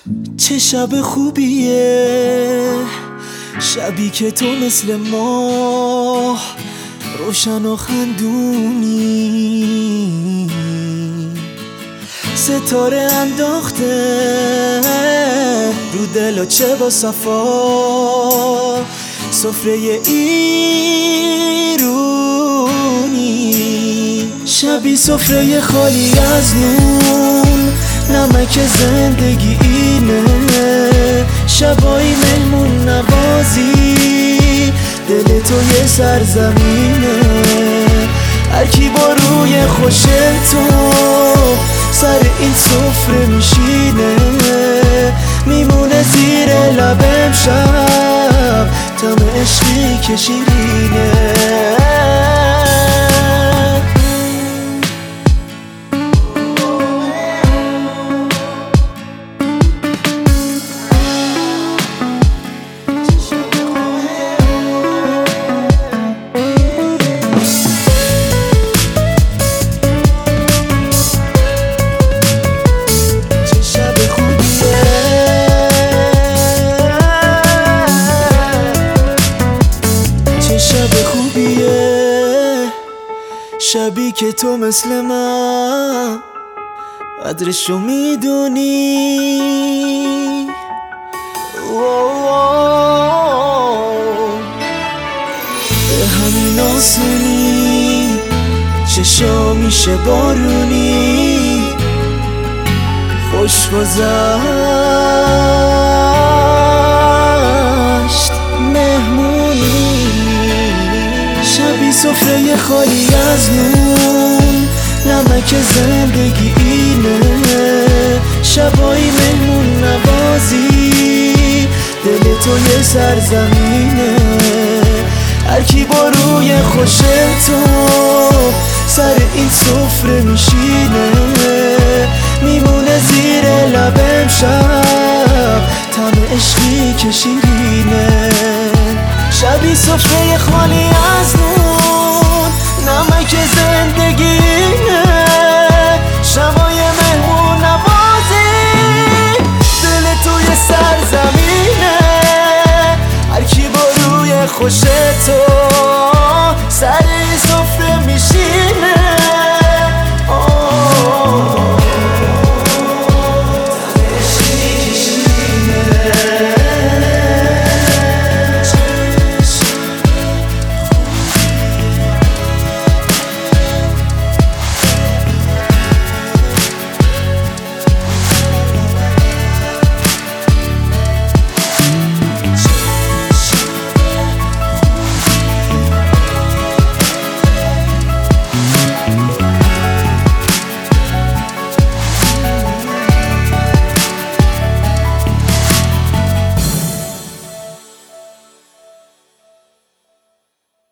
چه شب خوبیه، شبی که تو مثل ماه روشن و خندونی، ستاره انداخته رو دل و چه با صفا، سفره ایرونی، شبی سفره خالی از نون، نمک زندگی اینه، شبایی مهمون نوازی، دل تو یه سرزمینه، هر کی با روی خوش تو سر این سفره میشینه، میمونه زیر لبم شب طعم عشقی که شیرینه. شبی که تو مثل من قدرشو میدونی، به همین آسونی چشا میشه بارونی، خوش گذشت مهمونی، شبی سفره خالی از نون، نمک زندگی اینه، شبایی مهمون نوازی، دل تو یه سرزمینه، هر کی با روی خوش تو سر این سفره میشینه، میمونه زیر لبم شب طعم عشقی که شیرینه، شبی سفره خالی از نون، نمک زندگینه، شبای مهمون نوازی، دل توی سرزمینه، هر کی با روی خوش تو